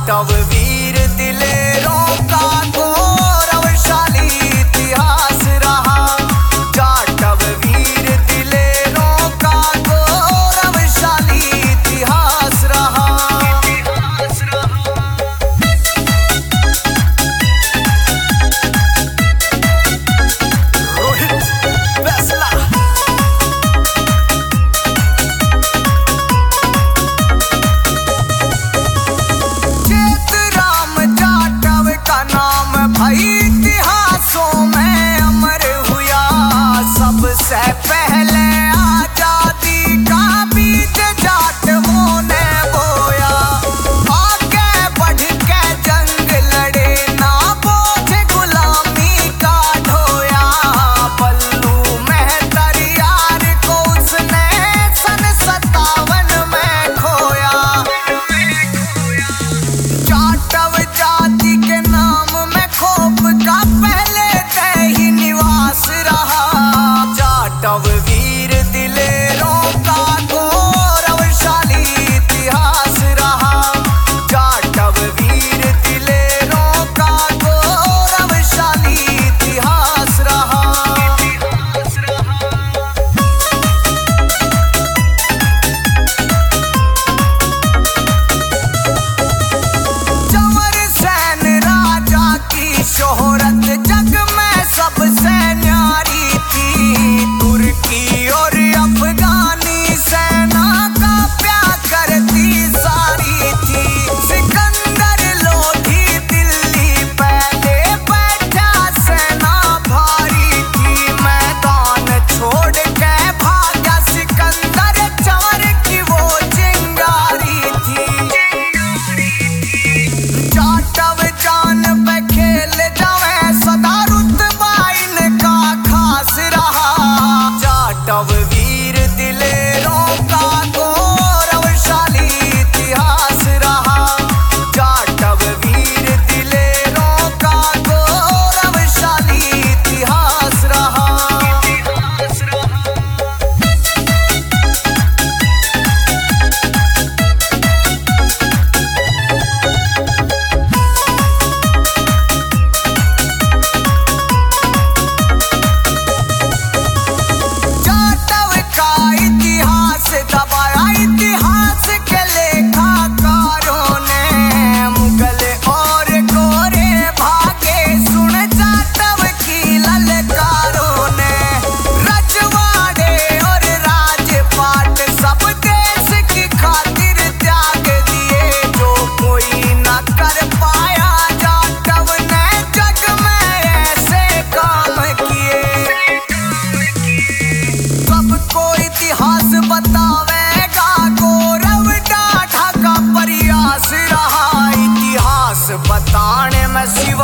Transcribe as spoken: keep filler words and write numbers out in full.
जाटव वीर दिलेरों का गौरवशाली इतिहास रहा। जाटव वीर दिलेरों का गौरवशाली इतिहास रहा। रोहित फैसला भाई इतिहासों में अमर हुआ। सबसे पहले आजादी का बीज जाटवों ने बोया। आगे बढ़ के जंग लड़े ना बोझ गुलामी का ढोया। बल्लू मेहतर यार को उसने सन सत्तावन में खोया। जाटव जाति के नाम खोप का पहले से ही निवास रहा। जाटव वीर दिलेरों का गौरवशाली इतिहास रहा। जाटव वीर दिलेरों का गौरवशाली इतिहास रहा। चंवर सेन राजा की शोहरत जग में सबसे न्यारी थी। तुर्की और अफगानी सेना का प्यार करती सारी थी। सिकंदर लोधी दिल्ली पहले बैठा सेना भारी थी। मैदान छोड़ के भागा सिकंदर चंवर की वो चिंगारी थी। जाटव जान पे खेल जावे सदा रुतबा इनका खास रहा। जाटव वीर दिलेरों का गौरवशाली इतिहास रहा। जाटव वीर दिलेरों का गौरवशाली इतिहास रहा। दबाया इतिहास के लेखाकारों ने। मुगल और गोरे भागे सुन जाटव की ललकारों ने। रजवाड़े और राजपाट सब देश की खातिर त्याग दिए। जो कोई न कर पाया जाटव ने जग में ऐसे काम किए। सबको इतिहास बतावेगा गौरव डाढ़ा का प्रयास रहा। इतिहास बताने में शिव